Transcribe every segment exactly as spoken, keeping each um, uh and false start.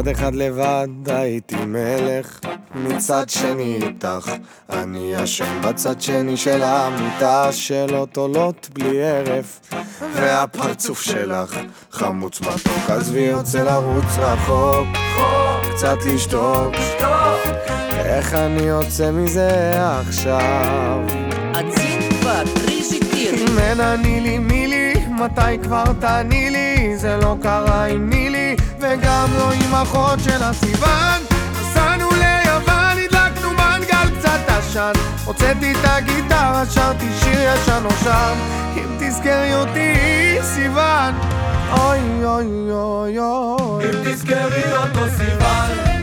מצד אחד לבד הייתי מלך, מצד שני איתך אני ישן בצד שני של המיטה, שאלות עולות בלי הרף, והפרצוף שלך חמוץ מתוק, עזבי יוצא לרוץ רחוק, קצת לשתוק, איך אני יוצא מזה עכשיו? один, два, три, четыре. אם עני לי מילי, מתי כבר תעני לי? זה לא קרה עם נילי וגם לא עם אחות של הסיוון. נסענו ליוון, הדלקנו מנגל קצת עשן, הוצאתי את הגיטרה, שרתי שיר ישן נושן. אם תזכרי אותי סיוון, אוי אוי אוי אוי, אם תזכרי אותו סיוון.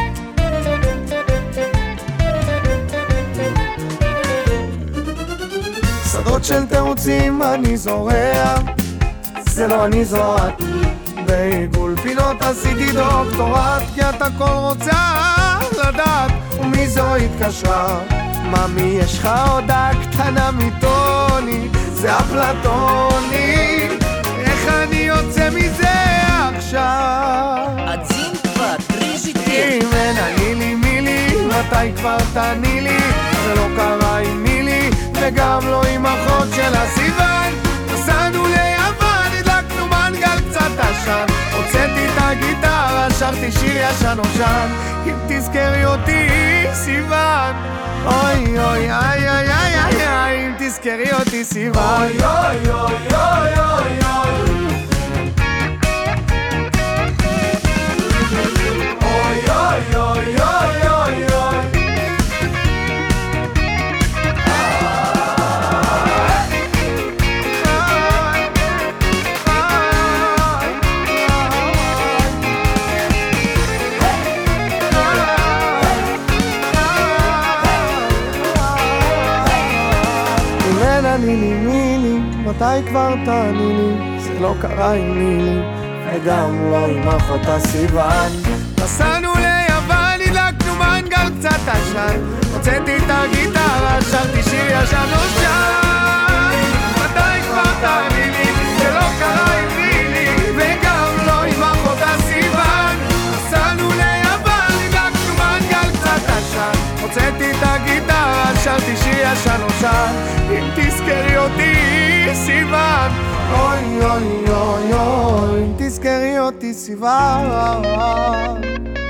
שדות של תירוצים אני זורע, זה לא אני זורעת, בעיגול פינות עשיתי דוקטורט, כי את הכל רוצה לדעת ומי זו התקשרה. ממי יש לך הודעה קטנה מטוני, זה אפלטוני, איך אני יוצא מזה עכשיו? один, два, три, четыре. אם אין עני לי מילי, מתי כבר תעני לי? זה לא קרה עם מילי וגם לא עם אחות של הסיוון. נסענו ליוון, הדלקנו מנגל קצת עשן, הוצאתי את הגיטרה, שרתי שיר ישן נושן. אם תזכרי אותי סיוון, אוי אוי איי איי איי איי איי, אם תזכרי אותי סיוון, אוי אוי אוי אוי אוי אוי, אוי אוי אוי אוי אוי אוי. עני לי מילי, מתי כבר תעני לי? זה לא קרה עם מילי וגם לא עם אחות הסיוון. נסענו ליוון, הדלקנו מנגל קצת עשן, הוצאתי את הגיטרה, שרתי שיר ישן נושן. מתי כבר תעני לי? זה לא קרה עם מילי וגם לא עם אחות הסיוון. נסענו ליוון, הדלקנו מנגל קצת עשן, הוצאתי את הגיטרה, שרתי שיר ישן נושן. אם תזכרי אותי סיוון, אוי אוי אוי אוי, אם תזכרי אותי סיוון.